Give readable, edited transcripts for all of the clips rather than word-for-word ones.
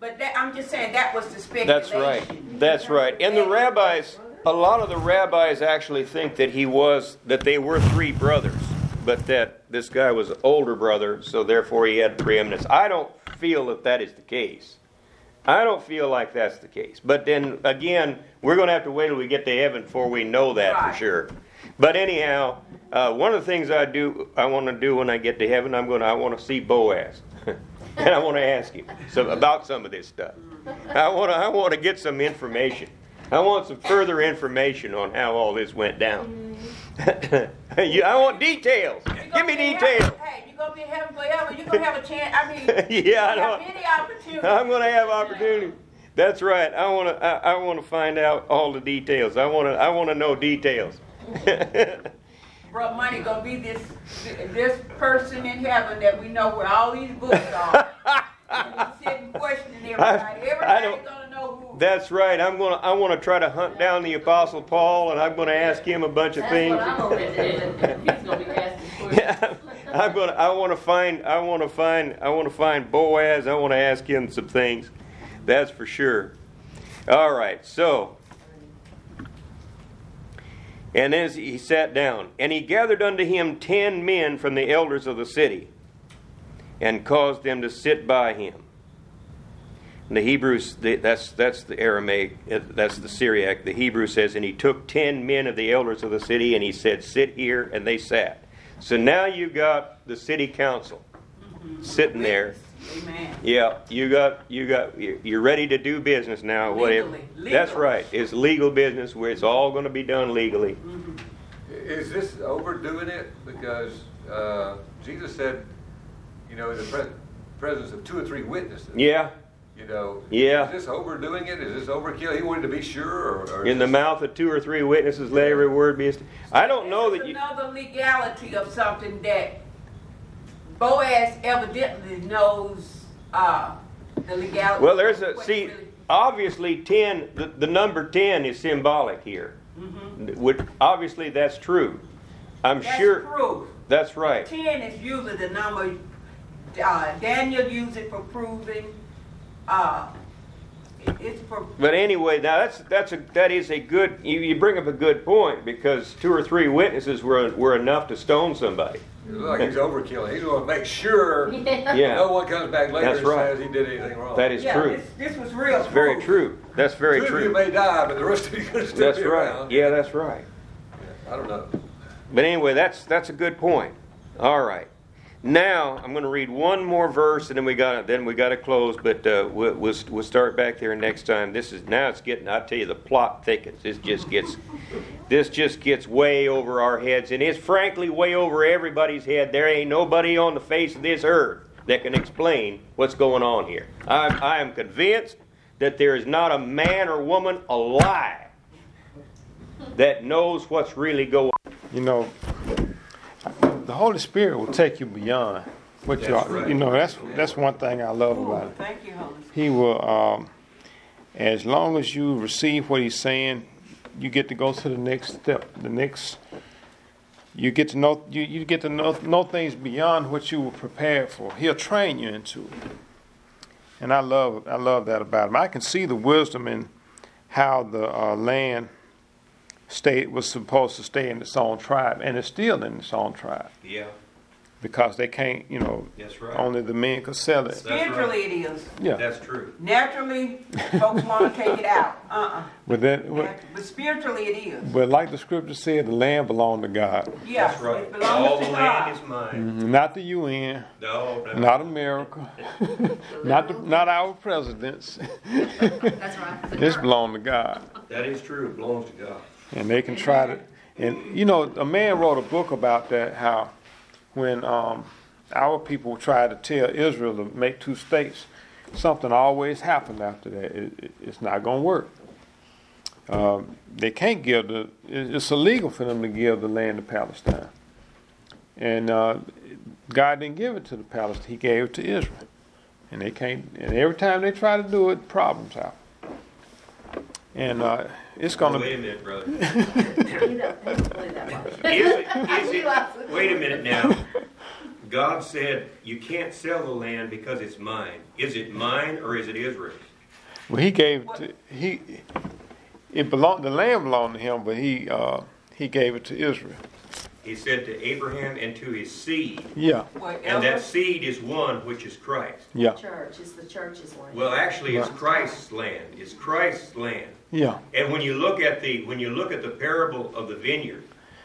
But I'm just saying that was the speculation. That's right. That's right. And the rabbis, a lot of the rabbis actually think that they were three brothers, but that this guy was an older brother, so therefore he had preeminence. I don't feel that is the case. I don't feel like that's the case. But then again, we're going to have to wait till we get to heaven before we know that for sure. But anyhow, one of the things I want to do when I get to heaven, I want to see Boaz, and I want to ask him about some of this stuff. I want to get some information. I want some further information on how all this went down. I want details. Give me details. Hey, you're going to be in heaven forever. You're going to have a chance. I mean, yeah, I know. have any opportunity. I'm going to have opportunity. That's right. I want to find out all the details. I want to know details. Bro, money going to be this person in heaven that we know where all these books are. And he's sitting questioning everybody. Everybody's going to know who. That's right. I want to try to hunt down the Apostle Paul, and I'm going to ask him a bunch of things. That's what I'm going to do. He's going to be asking questions. Yeah, I want to find Boaz. I want to ask him some things. That's for sure. All right. So, and as he sat down, and he gathered unto him 10 men from the elders of the city, and caused them to sit by him. And the Hebrews, that's the Aramaic, that's the Syriac. The Hebrew says, and he took 10 men of the elders of the city, and he said, sit here, and they sat. So now you got the city council sitting there. Amen. Yeah, you're ready to do business now. Legally. That's right. It's legal business where it's all going to be done legally. Mm-hmm. Is this overdoing it? Because Jesus said, in the presence of 2 or 3 witnesses. Yeah. Yeah. Is this overdoing it? Is this overkill? He wanted to be sure, or in the mouth of 2 or 3 witnesses, let every word be. I don't know that you. Another legality of something that Boaz evidently knows the legality. Well, obviously 10. The number 10 is symbolic here. Mm-hmm. Obviously, that's true. That's sure. Proof. That's right. 10 is usually the number. Daniel used it for proving. But anyway, now that is a good. You bring up a good point, because 2 or 3 witnesses were enough to stone somebody. It looks like he's overkilling. He's going to make sure no one comes back later and says he did anything wrong. That is true. This was real. That's very true. That's very true. 2 of you may die, but the rest of you can still be around. Yeah, that's right. I don't know. But anyway, that's a good point. All right. Now I'm going to read one more verse, and then we got to close. But we'll start back there next time. It's getting. I tell you, the plot thickens. This just gets way over our heads, and it's frankly way over everybody's head. There ain't nobody on the face of this earth that can explain what's going on here. I am convinced that there is not a man or woman alive that knows what's really going on. The Holy Spirit will take you beyond what you are. Right. That's one thing I love about it. Thank you, Holy Spirit. He will, as long as you receive what He's saying, you get to go to the next step. You get to know. You get to know things beyond what you were prepared for. He'll train you into it, and I love that about Him. I can see the wisdom in how the land was supposed to stay in its own tribe, and it's still in its own tribe. Yeah. Because they can't, That's right. only the men could sell it. Spiritually, it is. Yeah. That's true. Naturally, folks want to take it out. But spiritually, it is. But like the scripture said, the land belonged to God. Yeah, that's right. It belongs all to the God. land is mine. Mm-hmm. Not the UN. No. Not America. not our presidents. That's right. This belongs to God. That is true. It belongs to God. And they can try to. And a man wrote a book about that. How when our people tried to tell Israel to make 2 states, something always happened after that. It's not going to work. They can't give it's illegal for them to give the land to Palestine. And God didn't give it to the Palestinians. He gave it to Israel. And they can't. And every time they try to do it, problems happen. And it's going to. Wait a minute, brother. You don't believe that much. Wait a minute now. God said, you can't sell the land because it's mine. Is it mine or is it Israel's? Well, he gave it to, the land belonged to him, but he gave it to Israel. He said to Abraham and to his seed. Yeah. And that seed is one, which is Christ. Yeah. Church, it's the church's land. Well, actually, it's Christ's land. It's Christ's land. Yeah. And when you look at the parable of the vineyard,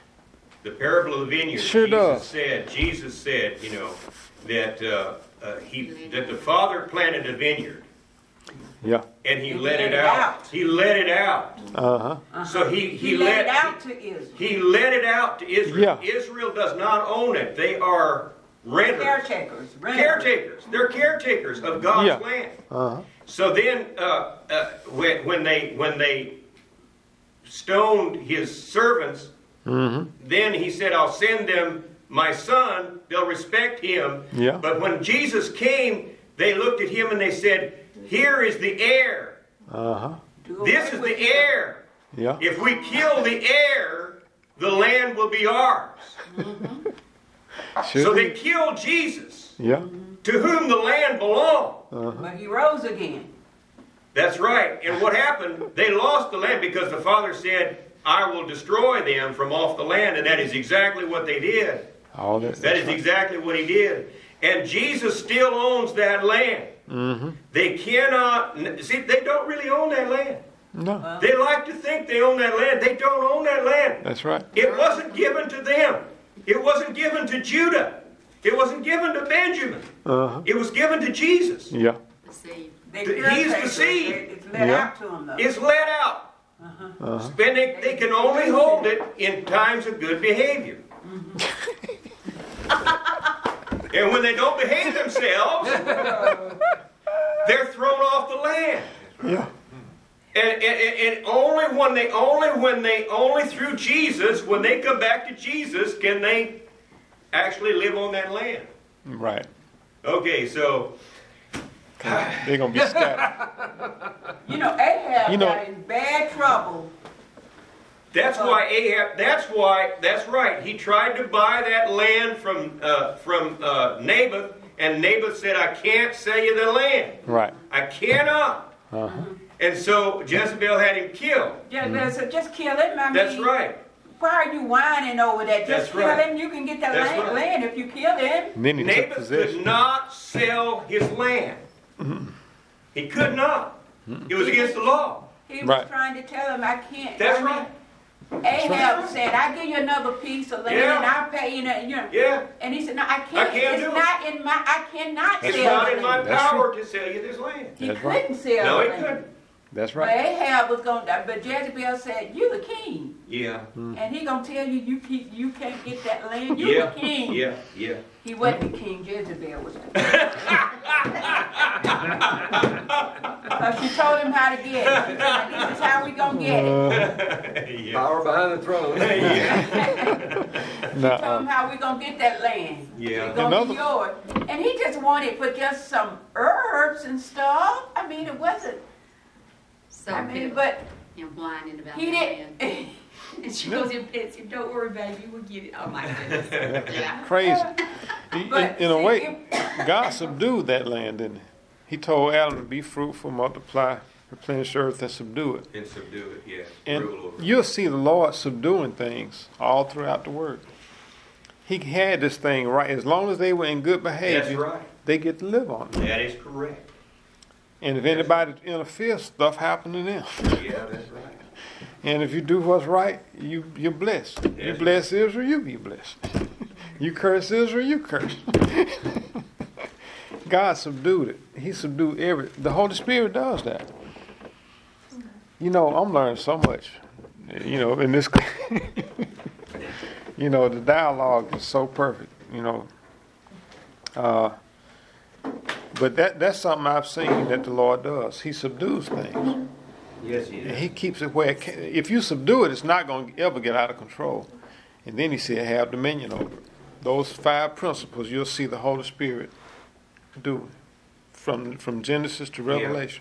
Sure Jesus said, you know, that that the Father planted a vineyard. Yeah. And he let it out. He let it out. So he let it out to Israel. He let it out to Israel. Yeah. Israel does not own it. They are renters. Caretakers. They're caretakers of God's land. So then, when they stoned his servants, then he said, "I'll send them my son. They'll respect him." Yeah. But when Jesus came, they looked at him and they said, "Here is the heir. This is the heir. Yeah. If we kill the heir, the land will be ours." So they killed Jesus, Yeah. to whom the land belonged. But he rose again. That's right. And what happened? They lost the land because the Father said, "I will destroy them from off the land," and that is exactly what they did. All that. That is exactly what he did. And Jesus still owns that land. They cannot, see, they don't really own that land. No. They like to think they own that land. They don't own that land. That's right. It wasn't given to them. It wasn't given to Judah. It wasn't given to Benjamin. It was given to Jesus. Yeah. The seed. He's the seed. It's let out to him, though. It's let out. And they can only hold it in times of good behavior. And when they don't behave themselves, they're thrown off the land. Yeah. And only through Jesus, when they come back to Jesus, can they actually live on that land. Right. Okay, so They're gonna be scattered. You know, Ahab got in bad trouble. That's why Ahab. That's right. He tried to buy that land from Naboth, and Naboth said, "I can't sell you the land. Right. I cannot." And so Jezebel had him killed. Jezebel said, "Just kill him." That's right. Why are you whining over that? Just kill him. You can get that land if you kill him. And then he took Naboth possession. could not sell his land. He could not. It was against the law. He was trying to tell him, "I can't." That's right. Ahab said, "I'll give you another piece of land and I'll pay you." Yeah. And he said, "No, I can't. It's not in my. I cannot sell It's not the in my land." power to sell you this land. He couldn't sell No, the he land. couldn't. That's But right. Ahab was going to, but Jezebel said, "You the king." Yeah. And he gonna tell you you can't get that land. You the king. Yeah. He wasn't the king. Jezebel was the king. Because she told him how to get it. She said, "This is how we gonna get it." Power behind the throne. She told him how we gonna get that land. Yeah. It's gonna be yours. And he just wanted for just some herbs and stuff. I mean, it wasn't. So I mean, but blinded about he that. didn't. And she goes, "Don't worry, baby, we'll get it." Oh my goodness. Yeah. Crazy. But In a see, way, God subdued that land, didn't he? He told Adam to be fruitful, multiply, replenish the earth, and subdue it. And subdue it, yes. And Rule over it. you'll see the Lord subduing things all throughout the Word. He had this thing right. As long as they were in good behavior, That's right. they get to live on it. That is correct. And if anybody interferes, stuff happens to them. Yeah, that's right. And if you do what's right, you're blessed. You Yes. bless Israel, you be blessed. You curse Israel, you curse. God subdued it. He subdued the Holy Spirit does that. You know, I'm learning so much. You know, in this you know, the dialogue is so perfect, you know. But that's something I've seen that the Lord does. He subdues things. Yes, he And is. he keeps it where it can. If you subdue it, it's not going to ever get out of control. And then he said, have dominion over it. Those 5 principles, you'll see the Holy Spirit do from Genesis to Revelation.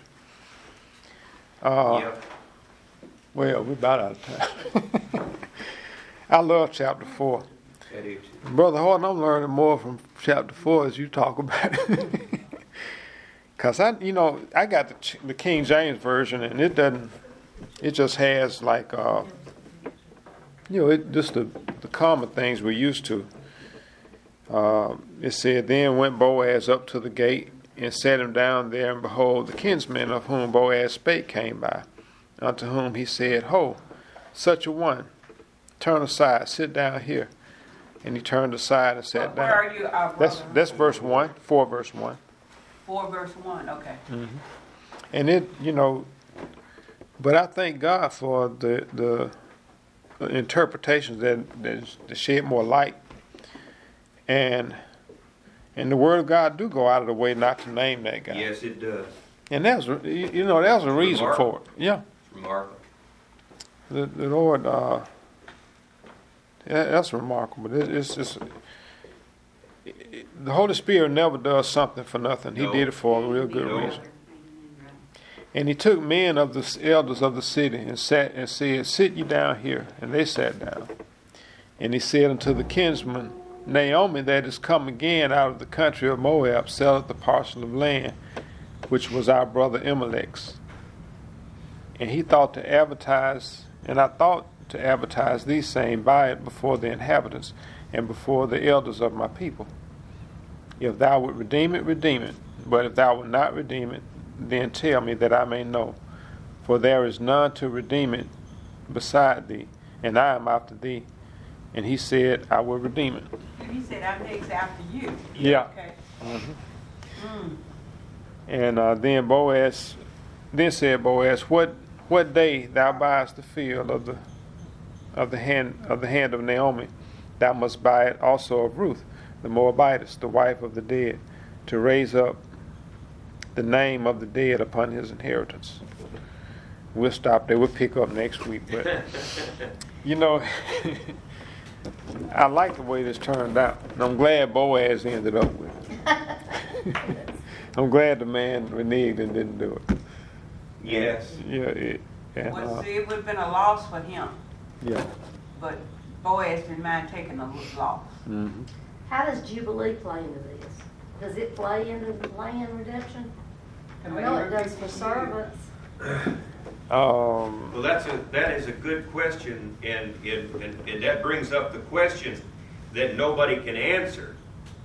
Yeah. Well, we're about out of time. I love chapter 4. I do too. Brother Horton, I'm learning more from chapter 4 as you talk about it. Because I got the King James Version, and it just has like, just the common things we're used to. It said, then went Boaz up to the gate and sat him down there, and behold, the kinsman of whom Boaz spake came by, unto whom he said, Ho, such a one, turn aside, sit down here. And he turned aside and sat down. Where are you, That's verse 1, 4 verse 1. 4 verse 1, okay. Mm-hmm. And it, but I thank God for the interpretations that shed more light. And the word of God do go out of the way not to name that guy. Yes, it does. And there's a reason for it. Yeah. It's remarkable. The Lord, that's remarkable. It's just, the Holy Spirit never does something for nothing. He did it for a real good reason. And he took men of the elders of the city and said, sit ye down here. And they sat down. And he said unto the kinsman, Naomi that is come again out of the country of Moab selleth the parcel of land which was our brother Elimelech's. And he thought to advertise, and I thought to advertise these saying, buy it before the inhabitants and before the elders of my people. If thou wilt redeem it, redeem it. But if thou wilt not redeem it, then tell me that I may know. For there is none to redeem it beside thee, and I am after thee. And he said, I will redeem it. And he said, I'm next after you. Yeah. Okay. Mm-hmm. And then said Boaz, what day thou buyest the field of the hand of Naomi, thou must buy it also of Ruth, the Moabitess, the wife of the dead, to raise up the name of the dead upon his inheritance. We'll stop there. We'll pick up next week. But I like the way this turned out. And I'm glad Boaz ended up with it. I'm glad the man reneged and didn't do it. Yes. Yeah. Well, see, it would have been a loss for him. Yeah. But Boaz didn't mind taking a loss. Mm-hmm. How does Jubilee play into this? Does it play into land redemption? I know it does for servants. Well, that is a good question, and that brings up the question that nobody can answer,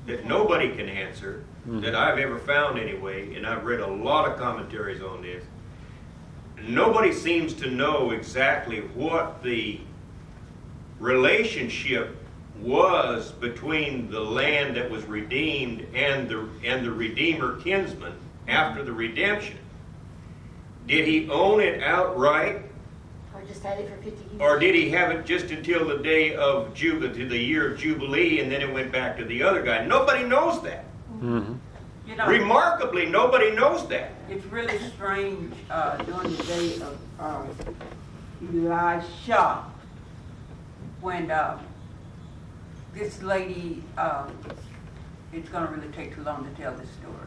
that I've ever found anyway, and I've read a lot of commentaries on this. Nobody seems to know exactly what the relationship was between the land that was redeemed and the Redeemer kinsman after the redemption. Did he own it outright? Or just had it for 50 years? Or did he have it just until the day of Jubilee, to the year of Jubilee, and then it went back to the other guy? Nobody knows that. Mm-hmm. Remarkably, nobody knows that. It's really strange during the day of Elisha when this lady, it's going to really take too long to tell this story.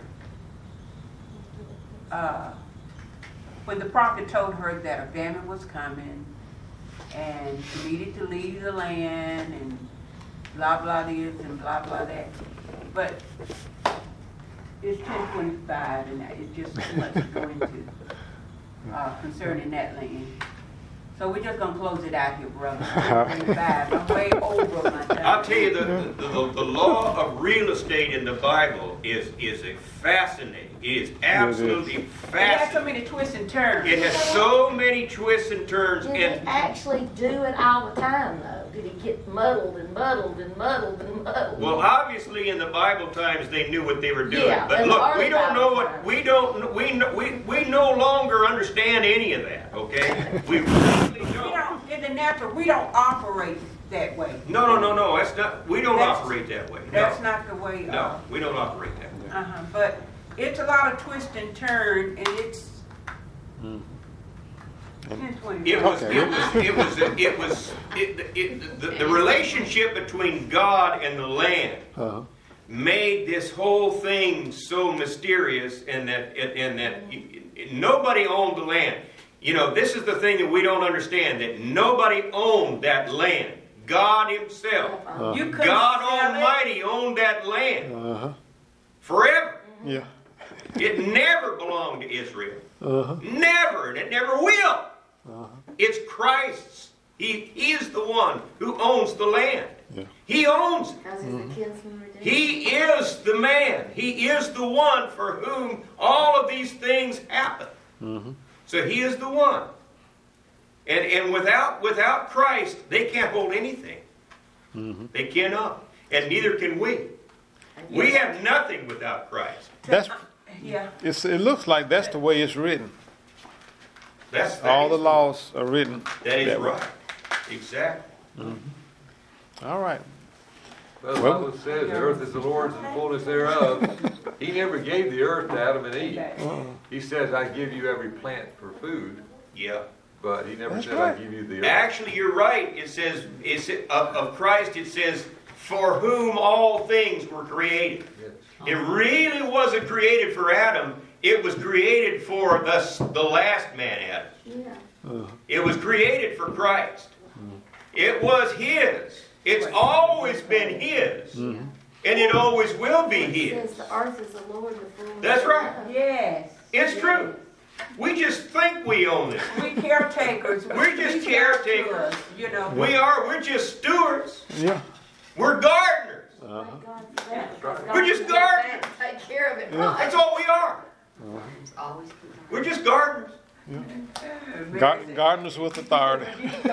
When the prophet told her that a famine was coming and she needed to leave the land and blah blah this and blah blah that, but it's 10:25 and it's just too much to go into concerning that land. So we're just gonna close it out here, brother. 10:25. I'm way over my time. I'll tell you, the law of real estate in the Bible is a fascinating. It is absolutely fascinating. It has so many twists and turns. It has so many twists and turns. Did he actually do it all the time, though? Did he get muddled and muddled and muddled and muddled? Well, obviously, in the Bible times, they knew what they were doing. Yeah, but in look, the we don't know Bible what we no longer understand any of that. Okay, we really don't. In the natural, we don't operate that way. No. That's not. We don't operate that way. No. That's not the way. No, we don't operate that way. But it's a lot of twist and turn, and it's. The relationship between God and the land made this whole thing so mysterious, and that nobody owned the land. This is the thing that we don't understand, that nobody owned that land. God himself. You couldn't God sell it. Almighty owned that land Uh-huh. forever. Yeah. It never belonged to Israel. Uh-huh. Never, and it never will. It's Christ's. He is the one who owns the land. Yeah. He owns it. Because he's the kinsman redeemer. He is the man. He is the one for whom all of these things happen. So he is the one. And without Christ, they can't hold anything. They cannot. And neither can we. We have nothing without Christ. That's Yeah. it looks like that's the way it's written. That All the is- laws are written. That is that way. right. Exactly. All right. Well, the Bible says, the earth is the Lord's and the fullness thereof. He never gave the earth to Adam and Eve. He says, I give you every plant for food, Yeah. but he never That's said, right. I give you the earth. Actually, you're right. It says, of Christ, it says, for whom all things were created. Yes. It really wasn't created for Adam. It was created for the last man, Adam. Yeah. It was created for Christ. It was his. It's always been his. And it always will be It his. says the earth is the Lord, the fullness. That's right. thereof. Yes. It's true. We just think we own it. We caretakers. We're just Reach out to caretakers. us, you know. We're just stewards. Yeah. We're gardeners. Thank God for that, because We're God just can get gardeners. back and take care of it. That's all we are. Always. We're just gardeners. Gardeners with authority.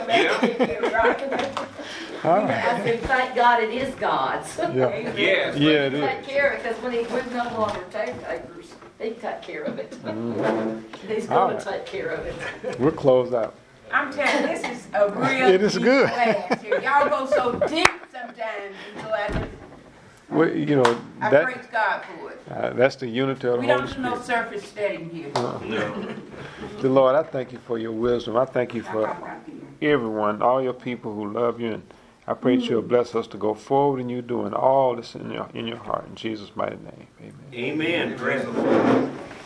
All right. I said, thank God it is God's. Yeah. Yes. Yeah, it Take is. care of it, because when we're no longer caretakers, he can take care of it. He's All going right. to take care of it. We're closed out. I'm telling you, this is a real It is deep good. class here. Y'all go so deep sometimes until Well, you know, I that praise God for it. that's the unity of the We Holy don't do no Spirit. surface studying here. No. The Lord, I thank you for your wisdom. I thank you for everyone, all your people who love you, and I pray that you'll bless us to go forward in you doing all this in your heart. In Jesus' mighty name, amen. Amen. Praise the Lord.